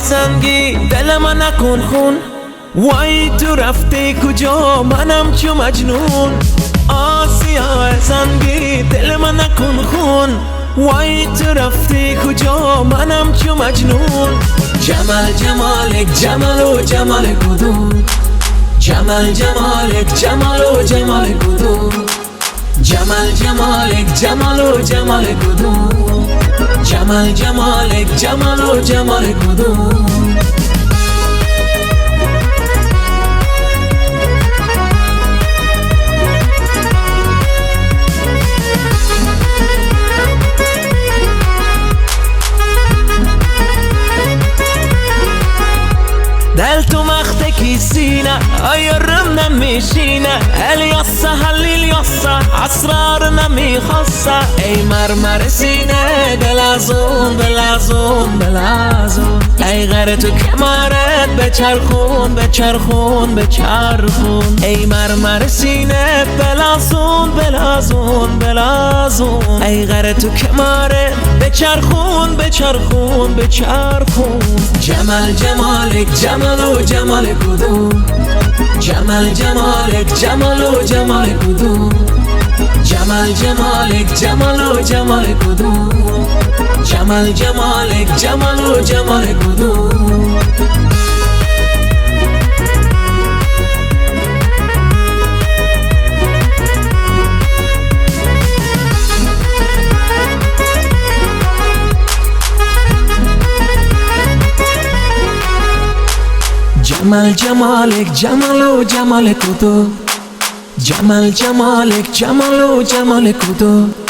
سنگی دل من نکن خون، وای تو رفتی کجا منم چو مجنون. سیاه سنگی دل من نکن خون، وای تو رفتی کجا منم چو مجنون. جمال جمالک جمال و جمال کدوم، جمال جمالک جمال و جمال کدوم، جمال جمالک جمال و جمال کدوم، جمال جمالک جمال و جمال کدوم. دل تو مختکی سینه ایرم نمیشینه، الیاسا هلیلیاسا اسرار نمیخواسته. ای مرمر سینه بلازون بلازون بلازون، ای غره تو کمارت بچرخون بچرخون بچرخون. ای مرمر سینه بلازون بلازون بلازون، ای غره تو کمارت بچرخون بچرخون بچرخون. جمال جمالک جمال و جمال کدوم، جمال جمالک جمال و جمال کدوم، جمال جمالک جمال و جمال کدوم، جمال جمالک جمال و جمال کدوم. جمال جمالک جمال و جمال کدوم، جمال جمالک جمال و جمال کدوم.